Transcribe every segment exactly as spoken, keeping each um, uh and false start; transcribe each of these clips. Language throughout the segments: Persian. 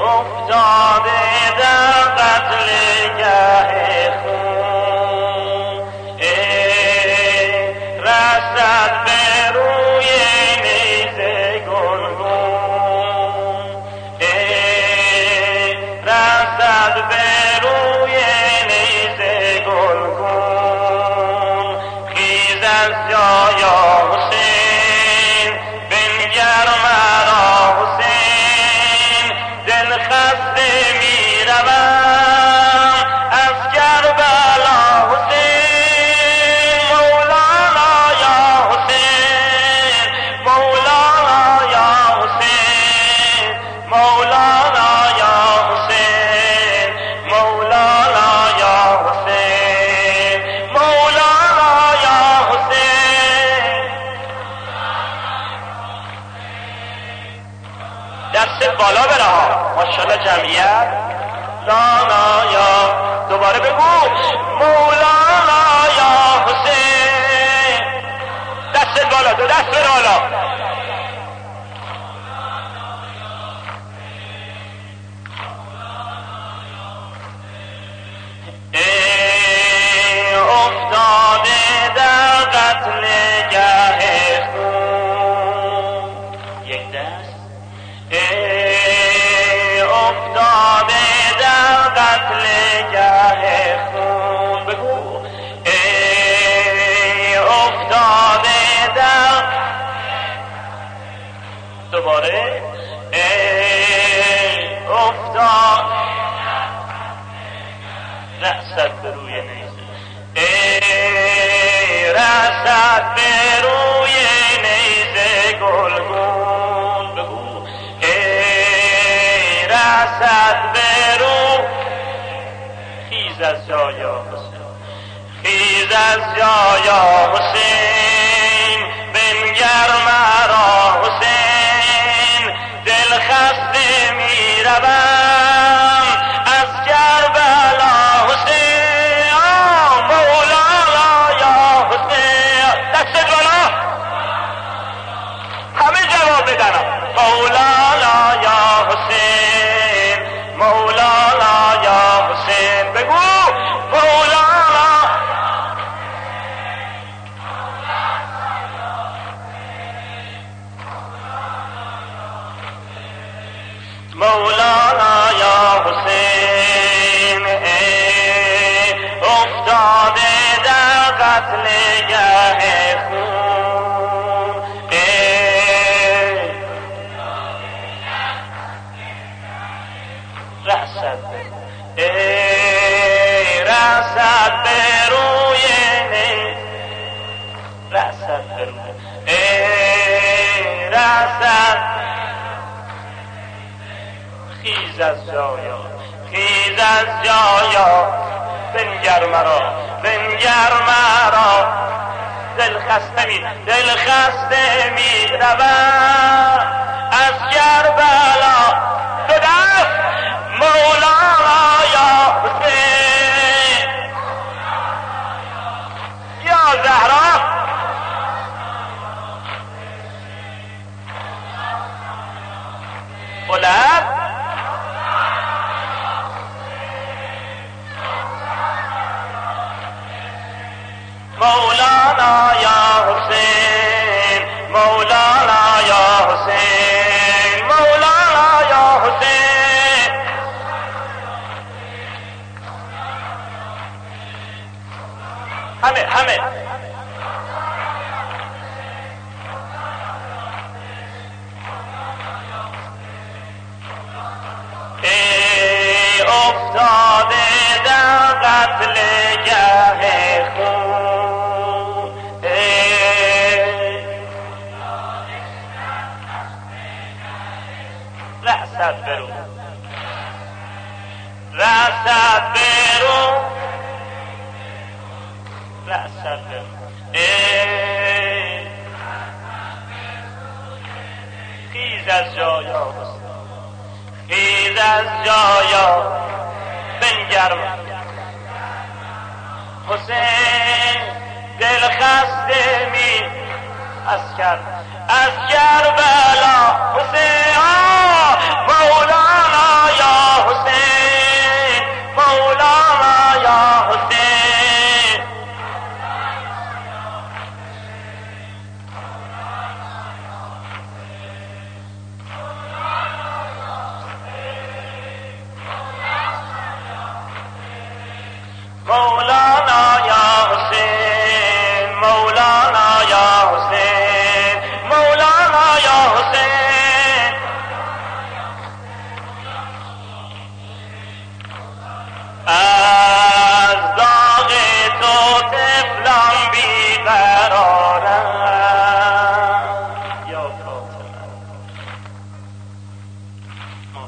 افتاده در قتل گه خون، رسد به روی نیزه گلگون، رسد به روی نیزه گلگون. خیز از جای حسین بنگر مرا حسین، دل خسته می روم از کربلا حسین. مولانا یا حسین، مولانا یا حسین، مولانا یا حسین، مولانا یا حسین، مولانا یا حسین. دست بالا بره ها ماشاءالله جمعیت. لانا یا دوباره بگو مولانا یا حسین. دست بالا، دو دست بره بالا. ای افتاده در قتل گه خون، یک دست. ای افتاده در قتل گه خون، بگو ای افتاده در، دوباره ای افتاده رأست به روی نیزه، ای رأست به روی نیزه گلگون، بگو ای رأست به رو. خیز از جایا حسین، خیز از جایا حسین بنگر مرا حسین، دل خسته می روم از کربلا حسین. مولانا یا حسین. دست بالا همه جواب بدنم. مولانا یا حسین، مولانا یا حسین، بگو مولانا. مولانا یا حسین، ای افتاده در قتل گه خون، ای رأست، ای رأست به روی نیزه، رأست به روی، ای رأست. خیز از جایا، خیز از جایا بنگر مرا، بنگر مرا. دل خسته می، دل خسته می روم از کربلا. دو دست مولانا یا حسین، یا زهرا. بلند مولانا یا حسین، مولانا یا حسین، مولانا یا حسین. همه همه ای افتاده در قتل گه خون، ای رأست برو، رأست برو، رأست برو. ای خیز از جایا حسین، خیز از جایا بنگر حسین، دل خسته می از کر از کربلا حسین. مولانا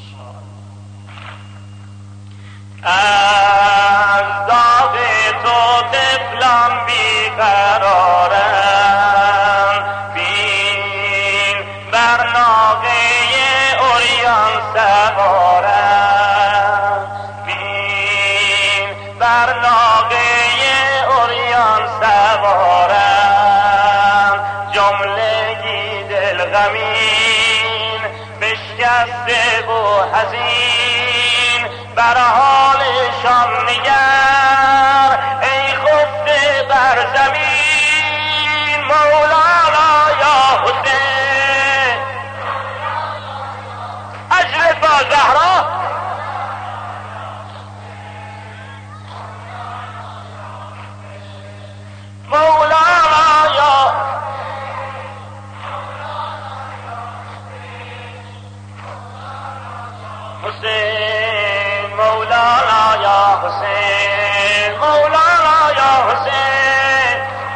از داغ تو طفلان بیقرارم، بین بر ناقه عریان سوارم، بین بر ناقه عریان سوارم، جملگی دل غمین بشکسته و حزین، بر حالشان نگر ای خفته بر زمین. مولانا یا حسین اجر با زهرا، مولانا یا حسین، مولانا یا حسین، مولانا یا حسین.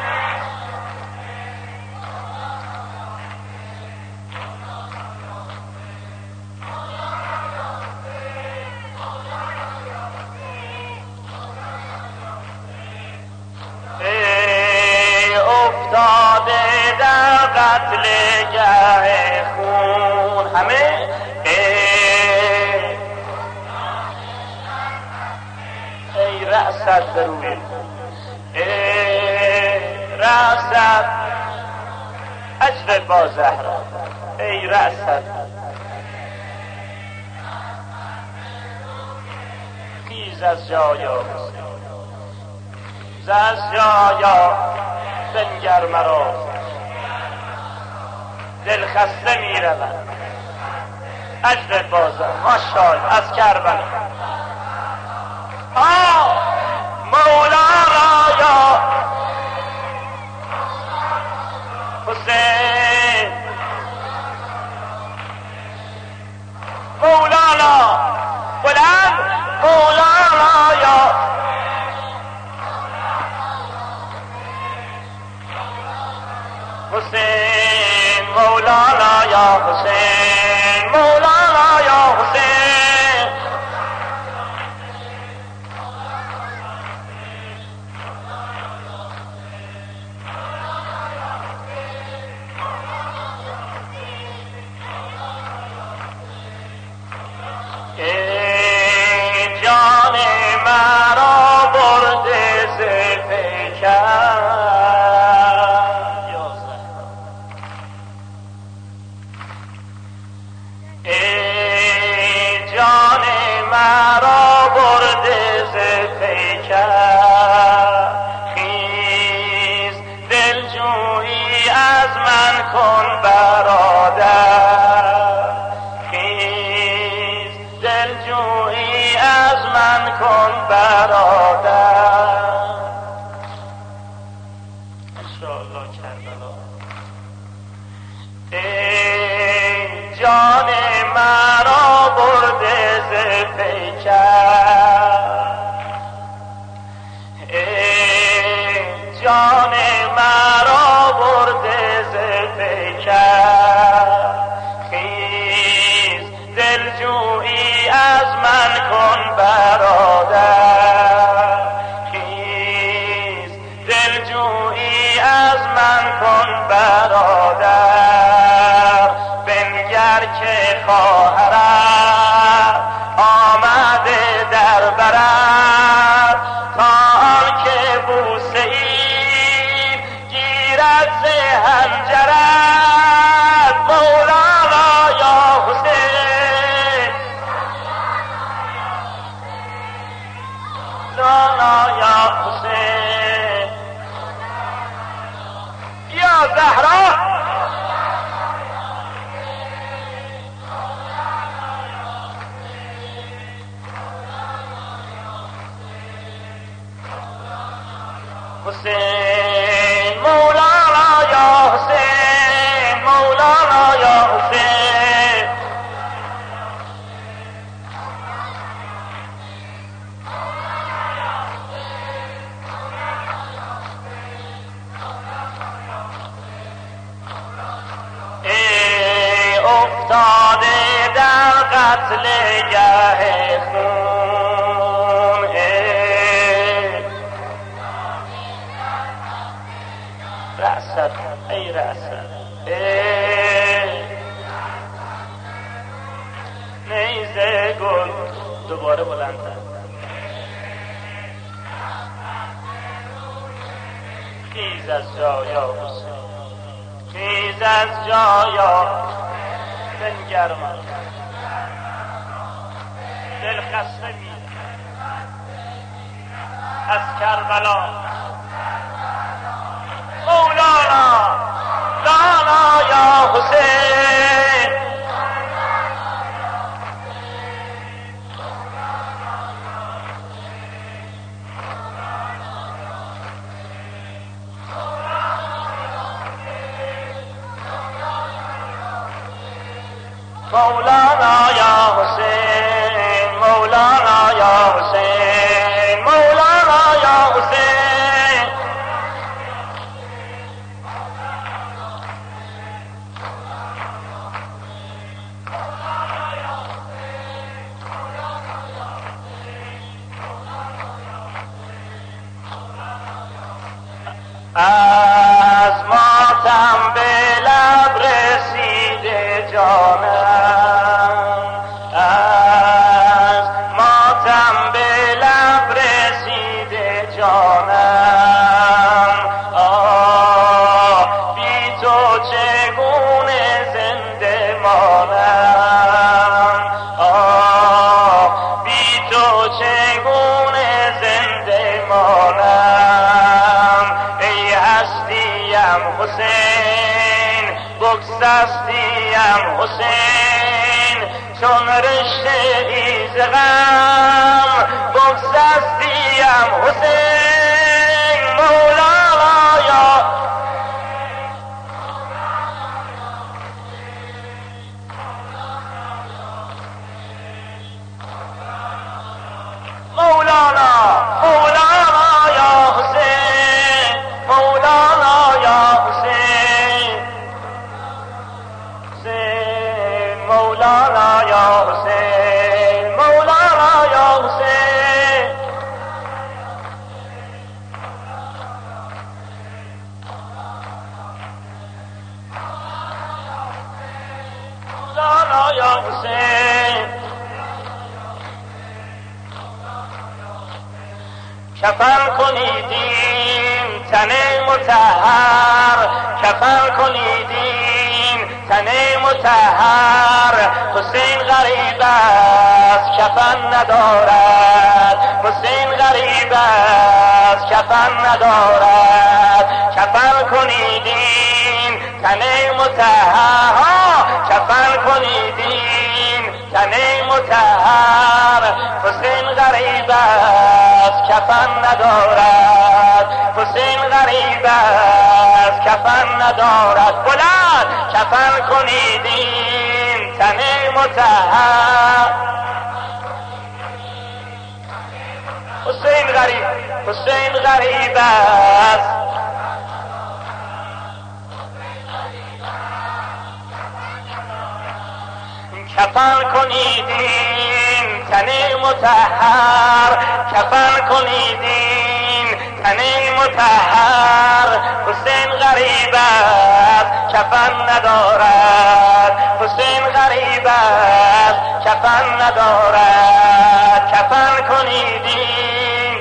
ای افتاده در قتل گه خون همه، ای رأست ضروری، ای رأست اجر با زهرا، ای رأست خیز از جایا، خیز از جایا بنگر مرا، دل خسته می روم اجر با زهرا. ماشاءالله از کربلا. آه مولانا یا حسین، مولانا بلند، مولانا یا حسین، مولانا یا حسین، مولانا یا حسین. ای جان مرا برده ز پیکر، یا زهرا، ای جان مرا برده ز پیکر، خیز دلجویی از من کن برادر، دلجویی از من کن برادر. انشاءالله کربلا. ای جان مرا برده ز پیکر، ای جان مرا برده ز پیکر، خیز دلجویی از من کن برادر، خیز دلجویی از من کن برادر. بنگر که خواهرت آمده در برت، تا آنکه بوسه ای گیرد ز حنجرت. مولانا یا حسین، مولانا یا حسین، یا زهرا، حسین، مولانا یا حسین، مولانا یا حسین. ای افتاده در قتل گل دوباره بلندتر. خیز از جایا حسین، خیز از جایا بنگر من، دل خسته می از کربلا. مولانا لانا یا حسین، مولانا یا حسین، مولانا یا حسین، مولانا یا حسین. از ماتم به لب رسیده جانم، از ماتم به لب رسیده جانم. آه بی تو چگونه زنده مانم، آه بی تو چگونه زنده مانم. ای هستیم حسین، بگسستیم حسین، چون رشته ای ز غم بگسستیم حسین. مولانا یا مولانا، مولانا یا حسین، مولانا یا حسین، مولانا یا حسین، مولانا یا حسین. مولانا یا حسین. کفن کنیدیم تن مطهر، کفن کنیدیم تن مطهر. حسین غریب است کفن ندارد، حسین غریب است کفن ندارد. کفن کنیدیم تن مطهر، کفن کنیدیم تن مطهر. حسین غریب است کفن ندارد، حسین غریب است کفن ندارد. بلند کفن کنیدیم تن مطهر. حسین غریب، حسین غریب است. کفن کنیدیم تن مطهر، کفن کنیدیم تن مطهر. حسین غریب است کفن ندارد، حسین غریب است کفن ندارد. کفن کنیدیم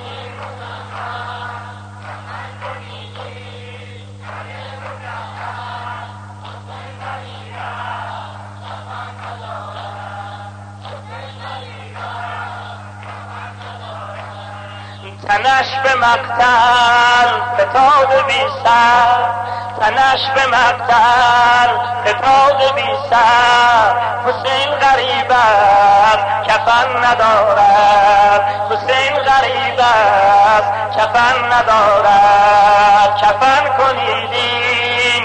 تنش به مقتل فتاد بی سر، تنش به مقتل فتاد بی سر. حسین غریب است کفن ندارد، حسین غریب است کفن ندارد. کفن کنیدیم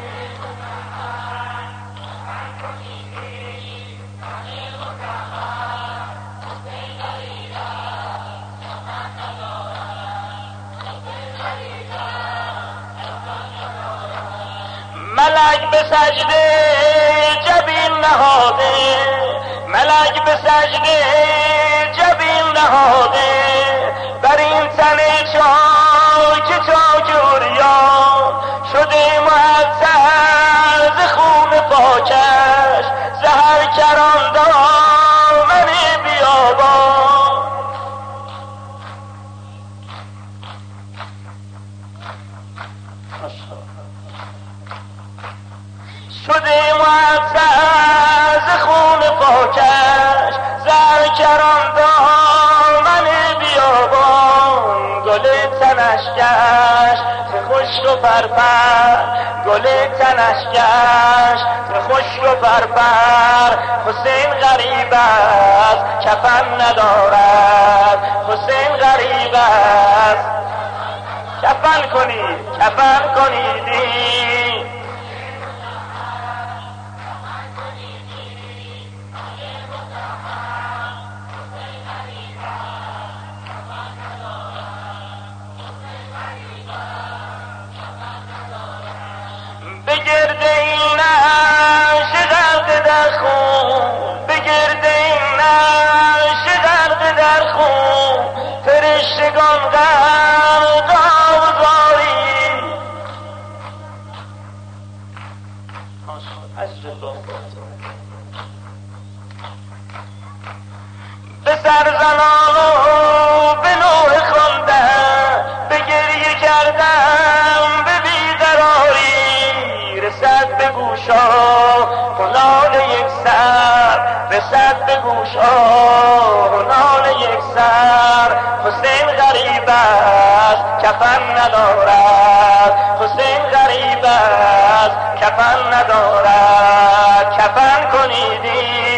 ملک به سجده جبین نهاده، ملک به سجده جبین نهاده. بر این تن چاک چاکوریا شده معطر ز خون پاکش. زهر کران داد پاکش زرکران دامن بیابان گل تنش گشت خشک و پرپر گل تنش گشت خشک و پرپر حسین غریب است کفن ندارد حسین غریب است کفن کنید کفن کنیدی بگرد این نعش غرق در خون بگرد این نعش غرق در خون فرشتگان غرق آوزاری به سرزنان و به نوح خواندن به گریه کردن به بیقراری رسد به گوشا نال یک سر رسد به گوشا نال یک سر حسین غریب است کفن ندارد حسین غریب است کفن ندارد کفن کنیدی